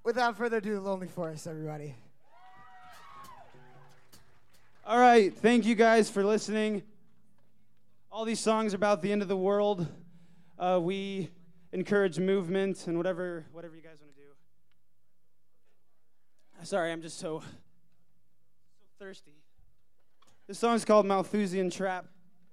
Without further ado, Lonely Forest, everybody. All right, thank you guys for listening. All these songs are about the end of the world. We encourage movement and whatever you guys want to do. Sorry, I'm just so thirsty. This song's called Malthusian Trap.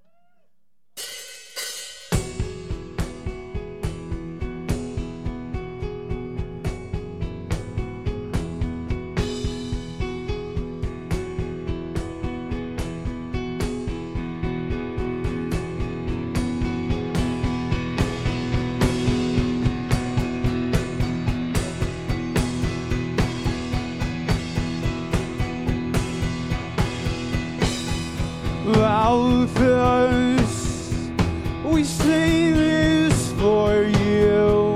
Malthus, we say this for you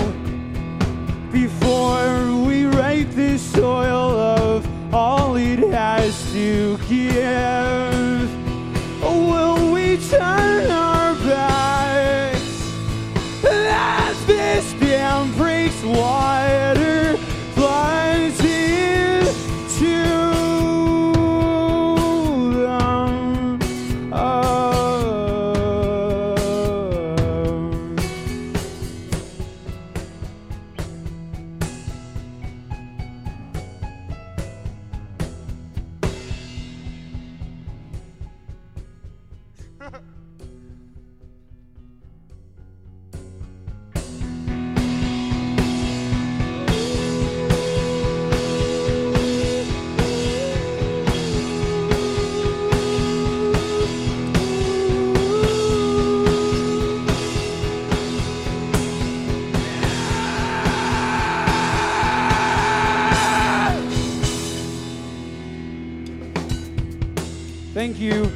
before we rape the soil of all it has to give. Will we turn our backs as this dam breaks water, floods into them? Thank you.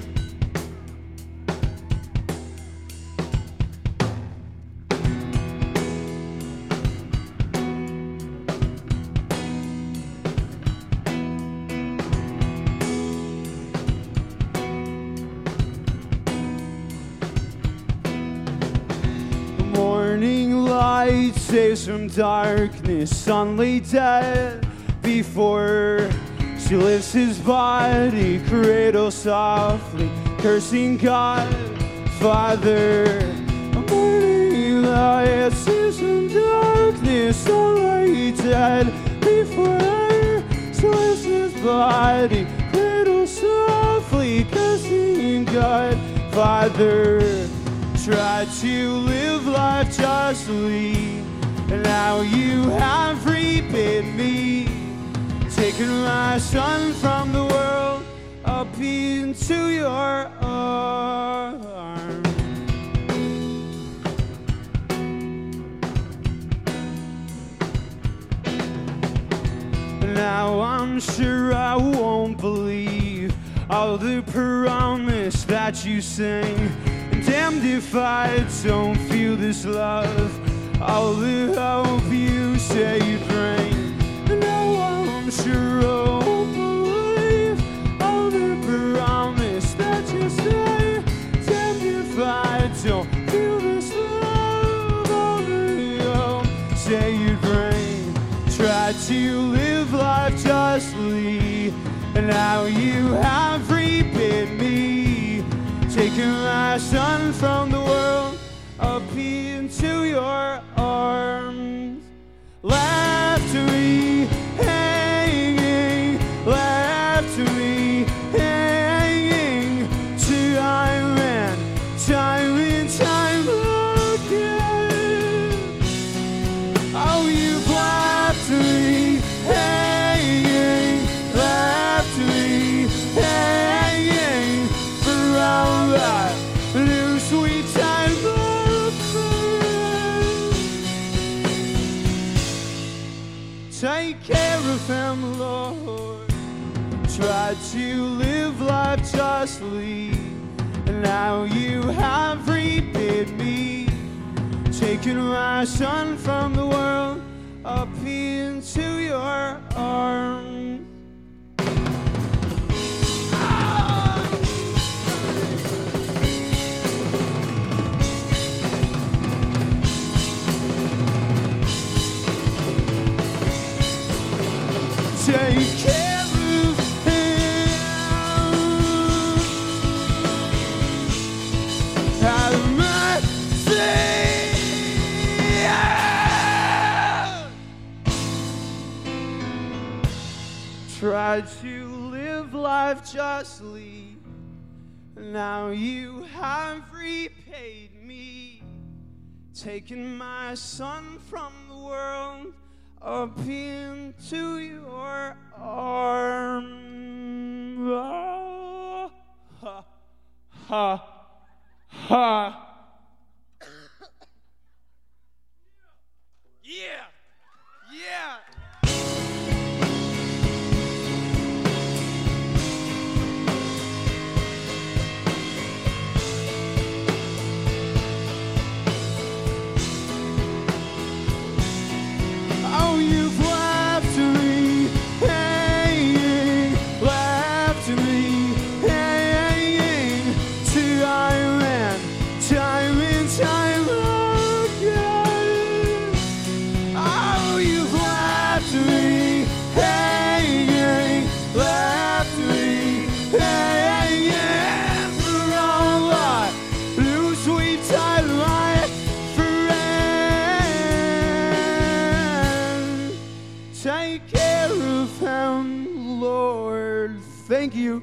The morning light saves from darkness, only death before she lifts his body, cradle softly, cursing God, Father. A morning light saves from darkness, only dead before she lifts his body, cradle softly, cursing God, Father. Try to live life justly, and now you have repaid me. Taking my son from the world up into your arms. Now I'm sure I won't believe all the promise that you sing. And damned if I don't feel this love, all the hope you say you bring. I'm sure I won't believe all the promise that you say. Damned if I don't feel this love, all the hope say you'd bring. Try to live life justly, and now you have repaid me. Taking my son from the world up into your arms. Left to me, left to me, hanging time and time again. Oh, you've left to me, hanging, left to me, hanging for all that new sweet time of friends. Take care of him, Lord. Tried to live life justly, and now you have repaid me. Taking my son from the world up into your arms. take care of him. Have mercy. Tried to live life justly. Now you have repaid me, taken my son from the world, up into your arms. Ah, ha, ha, ha. Yeah, yeah. Oh, you've left me hanging, left me hanging, time and time again. Oh, you've left me hanging, left me hanging for all I lose, we've tied my friend. Take care of him, Lord. Thank you.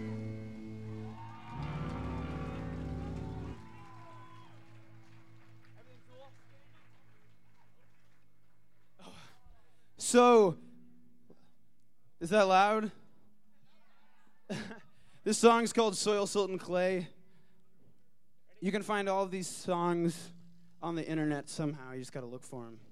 So, is that loud? This song is called Soil, Salt, and Clay. You can find all of these songs on the internet somehow. You just got to look for them.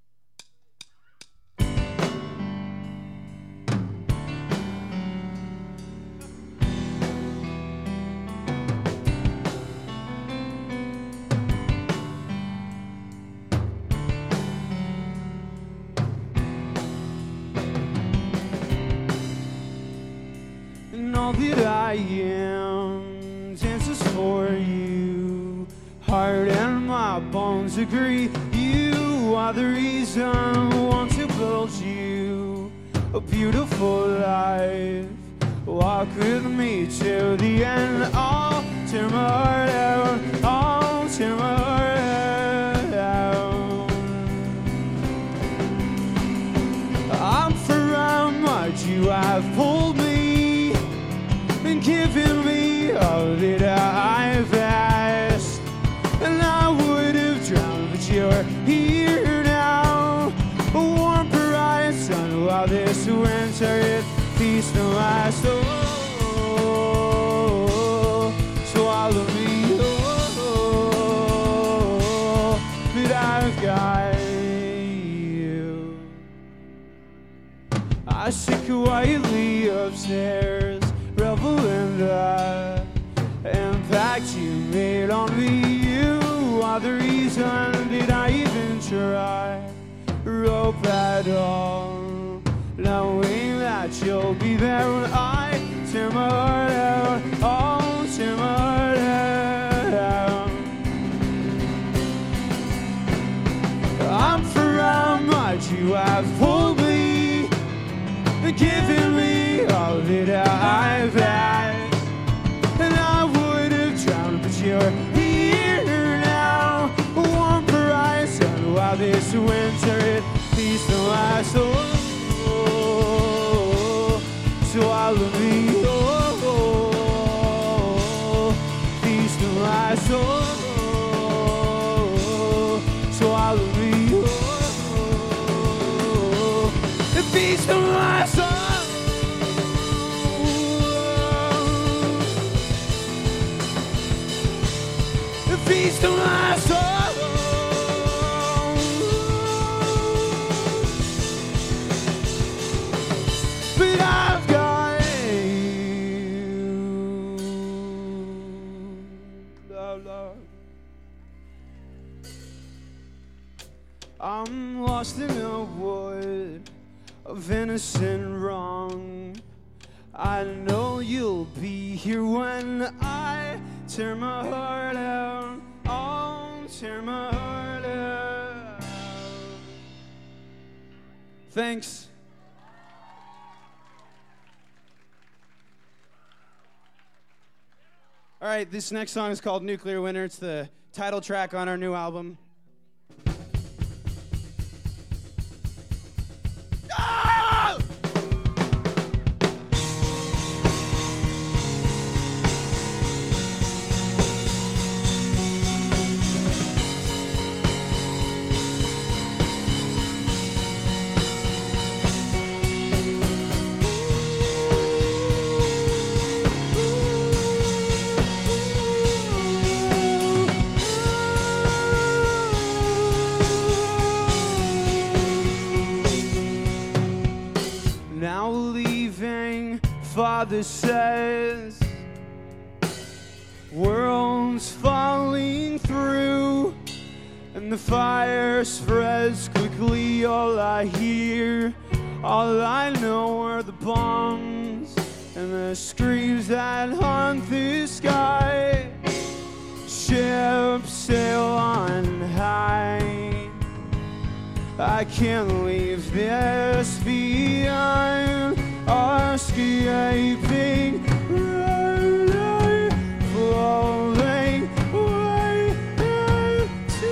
And all that I am dances for you. Heart and my bones agree. You are the reason I want to build you a beautiful life. Walk with me till the end. I'll tear my heart out. I'll tear my heart out. I'm for how much you have pulled me and given me all that I've asked. And I would have drowned, but you're here now. A warm bright sun while this winter it feast and last. Oh, swallow me, oh, but I've got you. I sit quietly upstairs, revel in the impact you made on me. You are the reason did I even try rope at all, knowing that you'll be there when I tear my heart out. I'll tear my heart out. I'm for how much you have pulled me and given me all that I've had. And I would have drowned, but you're here now. A warm bright sun while this winter it feast and last. Oh, swallow me, oh, feast and last. Oh, swallow me, oh, feast and last. Oh, feast on my soul. But I've got you. Love, love. I'm lost in a wood of innocent wrong. I know you'll be here when I tear my heart out. I'll tear my heart out. Thanks. All right, this next song is called Nuclear Winter. It's the title track on our new album. Ah! Now leaving, Father says, world's falling through, and the fire spreads quickly. All I hear, all I know are the bombs and the screams that haunt the sky. Ships sail on high. I can't leave this behind, escaping, running, falling away into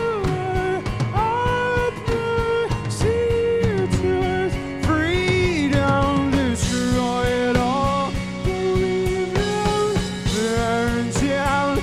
obscure freedom, destroy it all, burn down.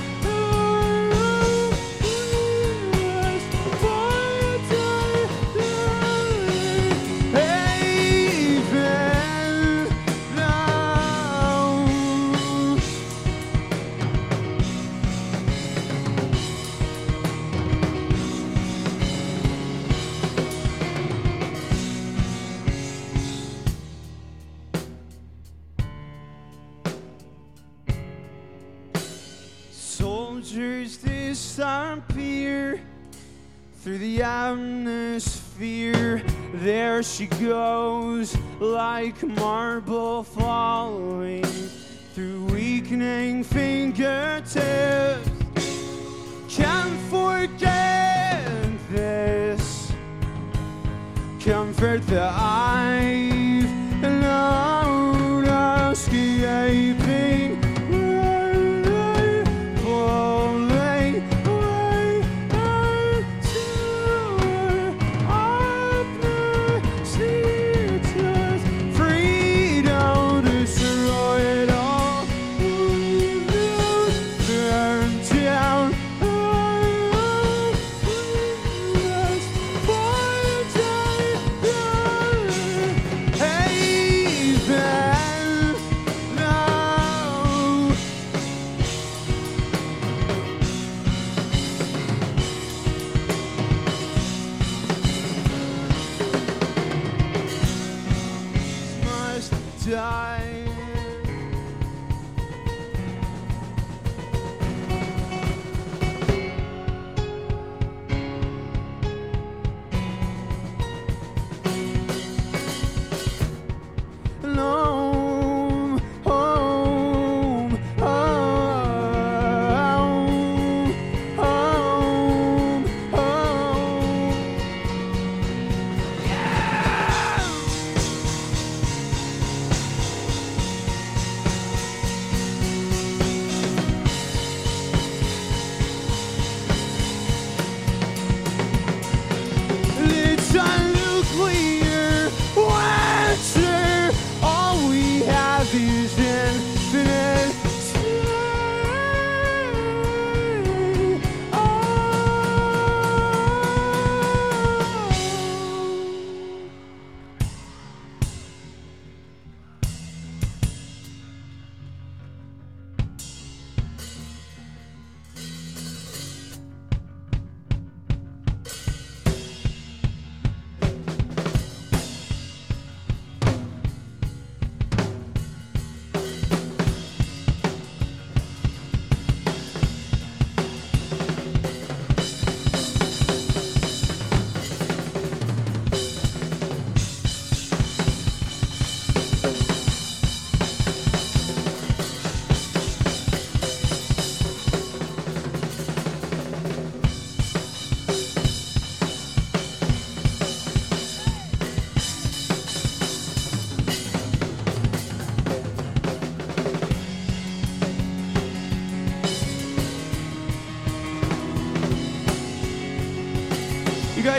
Soldiers disappear through the atmosphere. There she goes, like marble falling through weakening fingertips. Can't forget this comfort that I've known, escaping.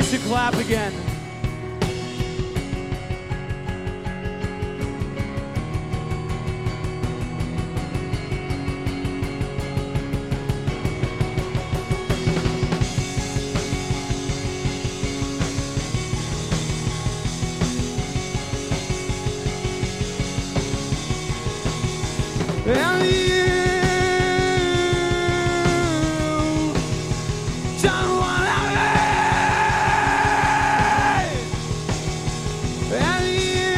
should clap again. And you don't wanna leave. And you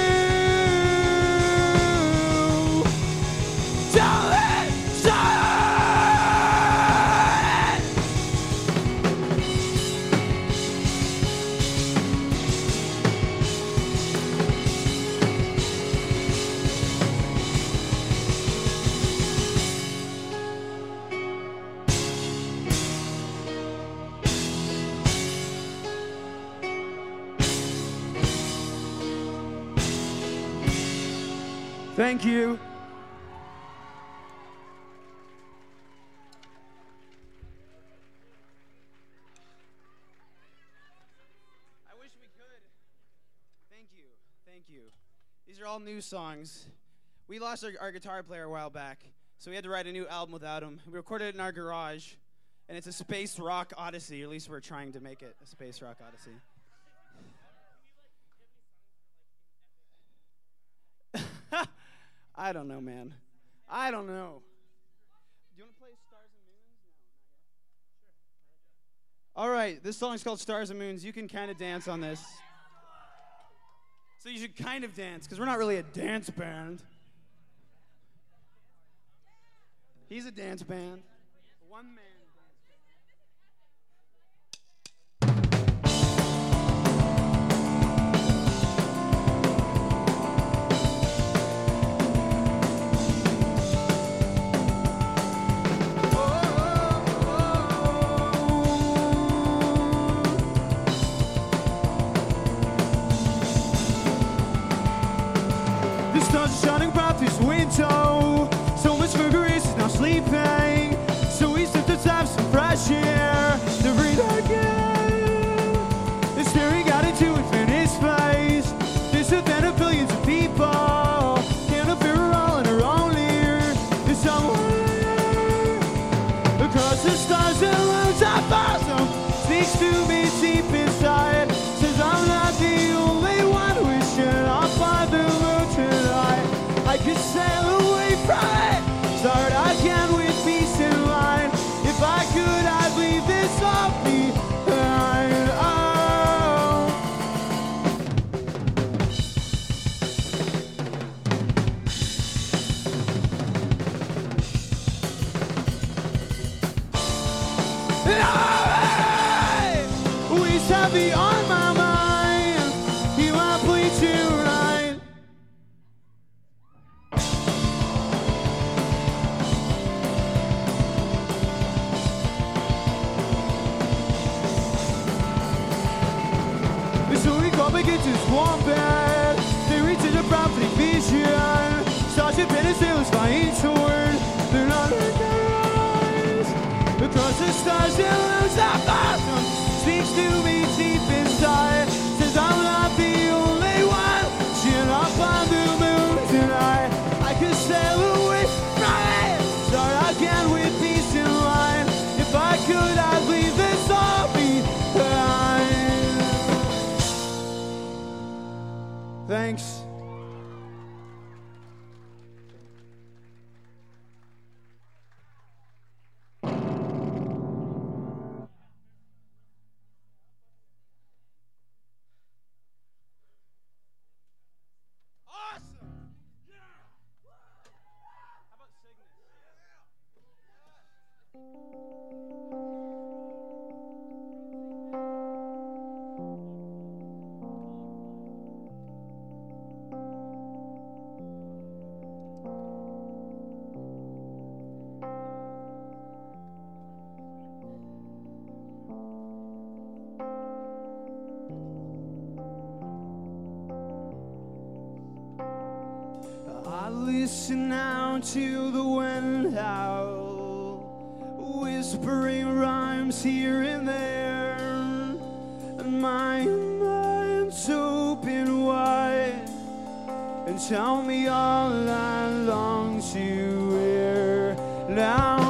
don't listen. Thank you. I wish we could. Thank you. Thank you. These are all new songs. We lost our guitar player a while back, so we had to write a new album without him. We recorded it in our garage, and it's a space rock odyssey. At least we're trying to make it a space rock odyssey. I don't know, man. I don't know. Do you want to play Stars and Moons? No, not yet. All right, this song is called Stars and Moons. You can kind of dance on this. So you should kind of dance, because we're not really a dance band. He's a dance band. One man. Shining bright through his window. So much for Grace is now sleeping. So he stepped to have some fresh air to breathe again. And staring out into infinite space. This event of billions of people. Can't appear all in her own ear. There's somewhere across the stars and moons I blossom. Speaks to me deep inside. Says I'm not the only one wishing I'll find the moon tonight. I could sail away from it, start again with peace in mind. If I could, I'd leave this all behind. Oh, he's heavy on my mind. He might bleed tonight. Begins his warm bed. They reach into brown for the vision. Sergeant Bennett sailors flying toward. They're not in their eyes. Across the stars and moons that blossom. Speaks to me deep inside. Says I'm not the only one. She'll up on the moon tonight. I could sail away from it. Start again with peace in mind. If I could, I'd leave this all behind. Thanks. Awesome. Yeah. How about Cygnus? I listen now to the wind howl, whispering rhymes here and there. let my mind's open wide and tell me all I long to hear now.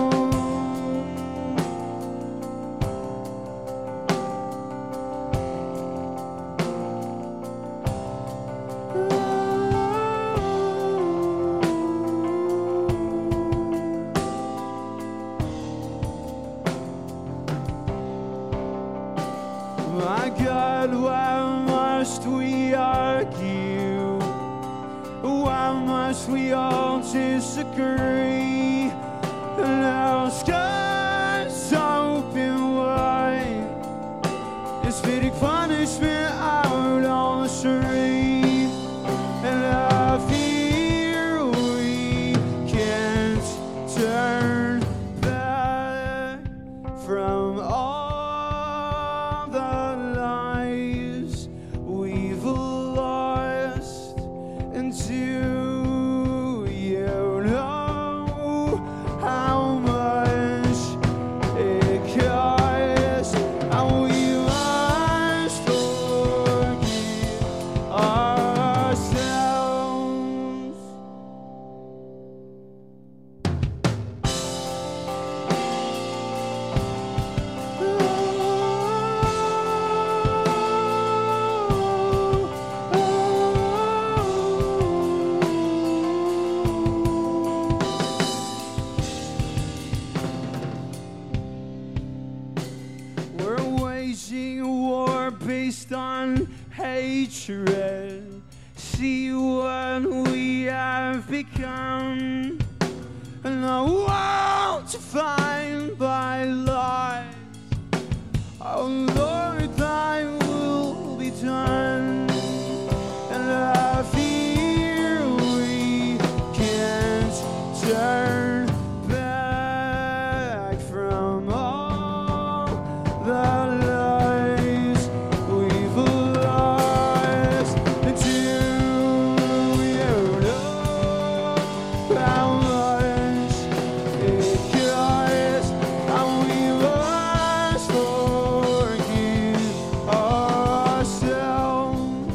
My God, why must we argue? Why must we all disagree? And our skies open wide. It's fitting punishment out on the street. And I fear we can't turn back from all we've lost. And do you know how much it costs? And we must forgive ourselves. We're waging a war based on hatred. See what we have become. And I want to find by lies. Oh Lord, thy will be done. And I fear we can't turn back from all the lies we've lost. And do you know how much it costs? And we must forgive ourselves.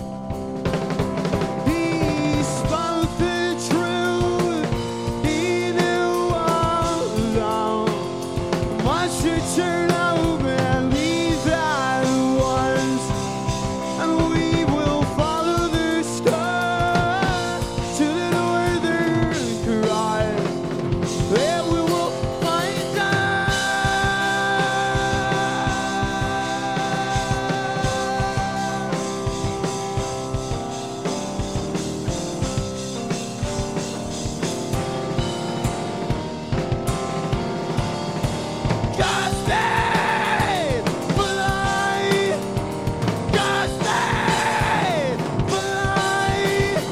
He spoke the truth. He knew all along. Once you turn over and leave that once, and we will follow the star to the northern horizon, where we will find out. Godspeed for life. Godspeed for life.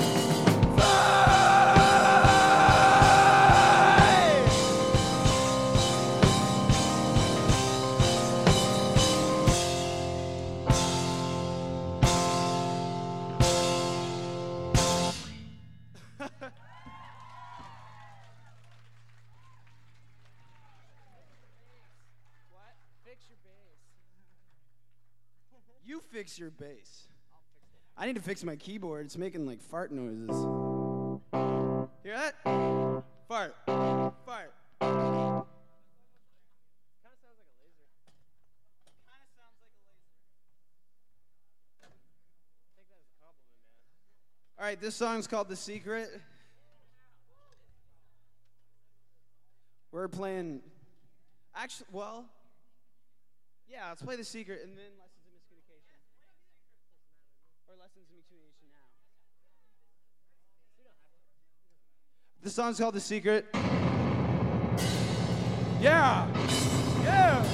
What? Fix your bass. You fix your bass. I need to fix my keyboard. It's making like fart noises. Hear that? Fart. Fart. Kind of sounds like a laser. Kind of sounds like a laser. Take that as a compliment, man. All right, this song's called The Secret. We're playing. Actually, well, yeah, let's play The Secret and then Lessons in Miscommunication. Or Lessons in Miscommunication now. This song's called The Secret. Yeah! Yeah!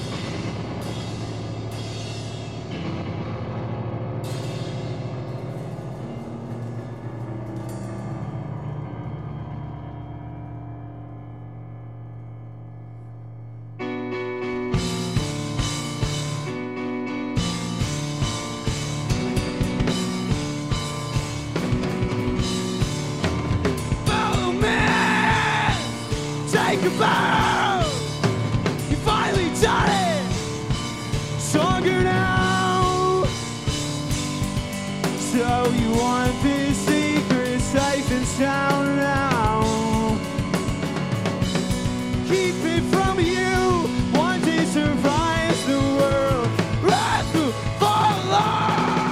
Take a bow. You finally done it. Stronger now. you want this secret safe and sound now. Keep it from you, one day survives the world. Rise to follow.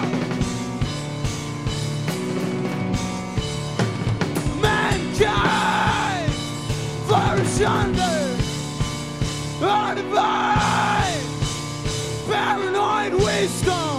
Mankind, flourish under our divine, paranoid wisdom.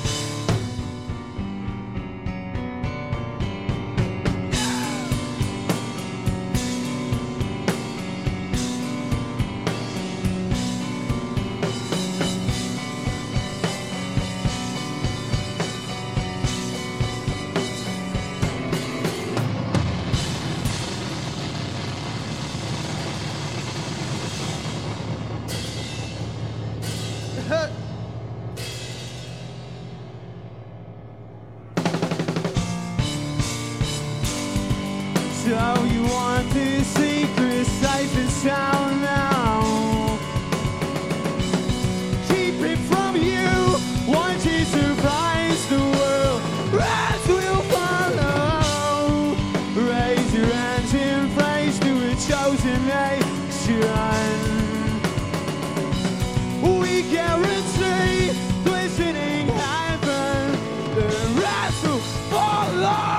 So you want this secret safe and sound now. Keep it from you, once it survives the world. Rise will follow. Raise your hands in praise to a chosen nation. We guarantee glistening heaven. The rise will follow.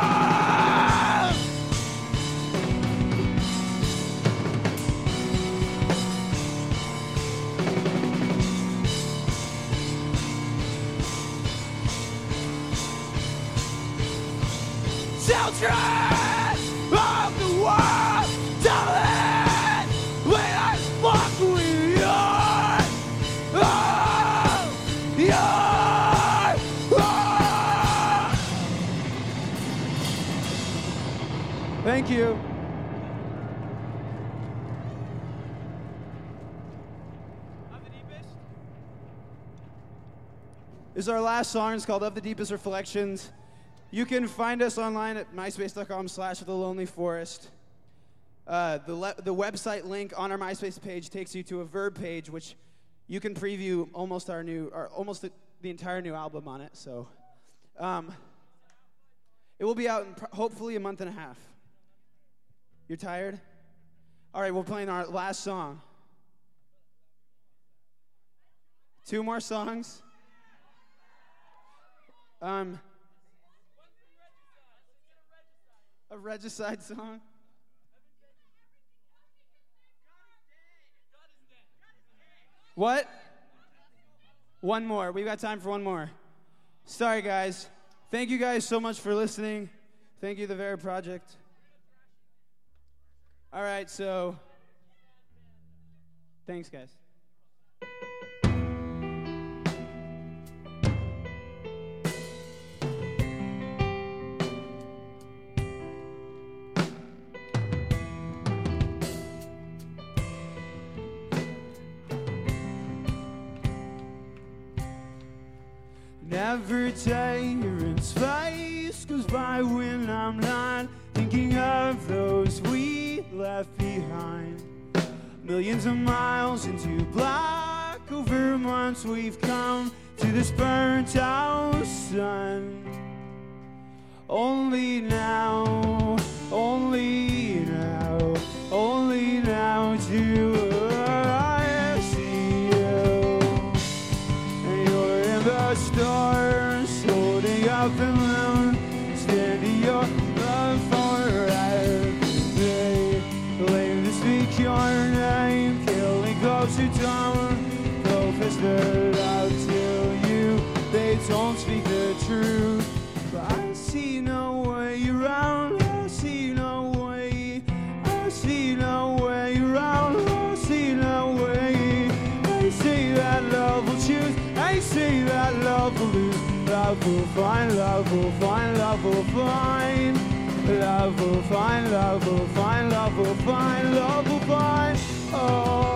Children of the world, darling, when I walk with yours, Thank you. Of the Deepest. This is our last song. It's called Of the Deepest Reflections. You can find us online at myspace.com/thelonelyforest. The website link on our MySpace page takes you to a Verb page, which you can preview almost the entire new album on it. So, it will be out in hopefully a month and a half. You're tired? All right, we're playing our last song. 2 more songs. A Regicide song. What? One more. We've got time for one more. Sorry, guys. Thank you guys so much for listening. Thank you, The Vera Project. All right, so thanks, guys. Every day you're in space goes by when I'm not thinking of those we left behind. Millions of miles into black, over months we've come to this burnt out sun. Only now do I see you. And you're in the stars, holding up the moon, standing your love forever. They claim to speak your name, killing close to dawn. Profess their love to you, they don't speak the truth. But I see no way around, I see no way, I see no way around, I see no way. I say that love will choose, I say that love will lose. Love will find, love will find, love will find. Love will find, love will find, love will find, love will find. Oh.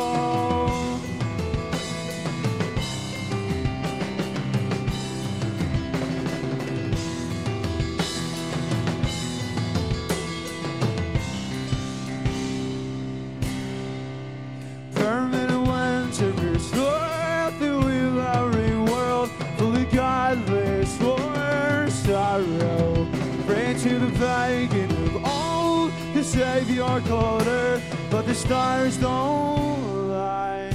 Permanent winter restore the wavering world, fully godless for sorrow. point to the pagan of old, the Savior called her, but the stars don't lie.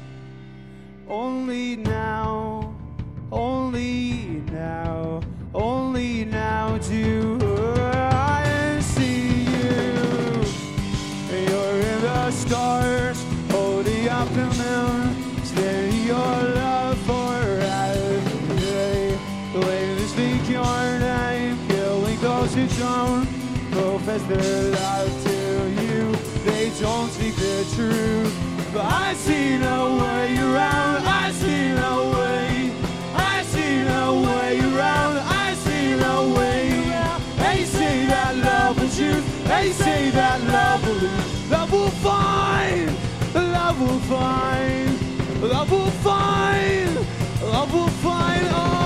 Only now, only now, only now do I see you. You're in the stars, holding up the moon, steady your love forever. The waves speak your name, killing those who don't profess their love to you. They don't speak the truth, but I see no way around. I see no way. I see no way around. I see no way. They say that love will choose. They say that love will lose. Love will find. Love will find. Love will find. Love will find. Oh.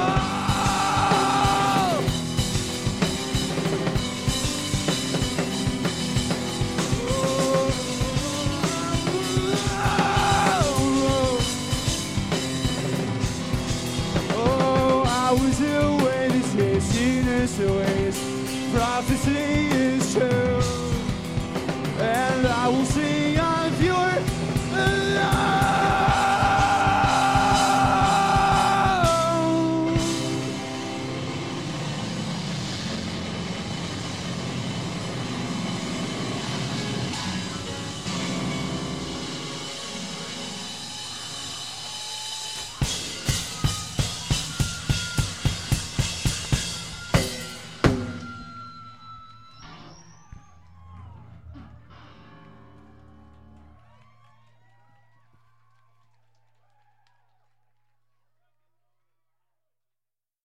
Ways. Prophecy is true, and I will sing.